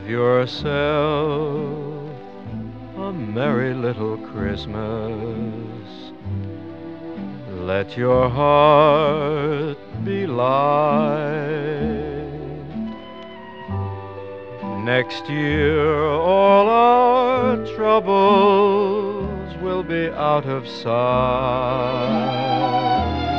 Have yourself a merry little Christmas. Let your heart be light. Next year all our troubles will be out of sight.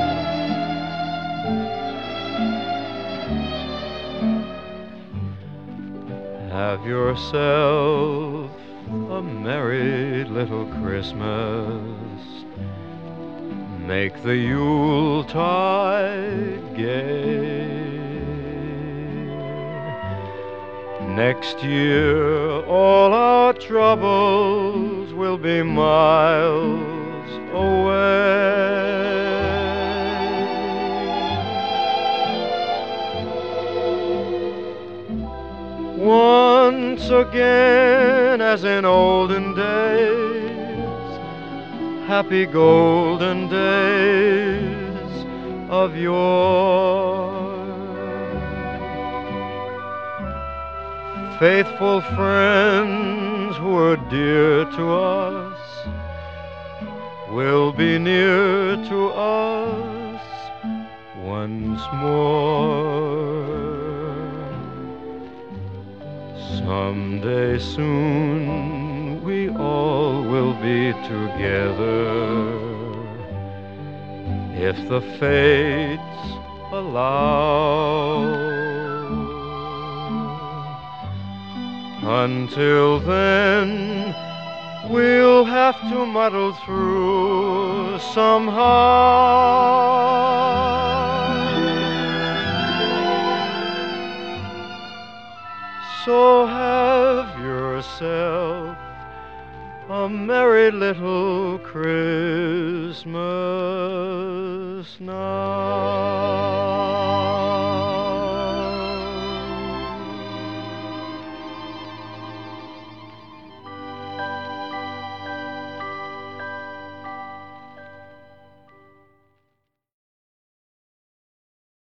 Have yourself a merry little Christmas. Make the Yuletide gay. Next year all our troubles will be miles away. Once again, as in olden days, happy golden days of yore. Faithful friends who were dear to us will be near to us once more. Someday soon we all will be together, if the fates allow. Until then, we'll have to muddle through somehow. So have yourself a merry little Christmas now.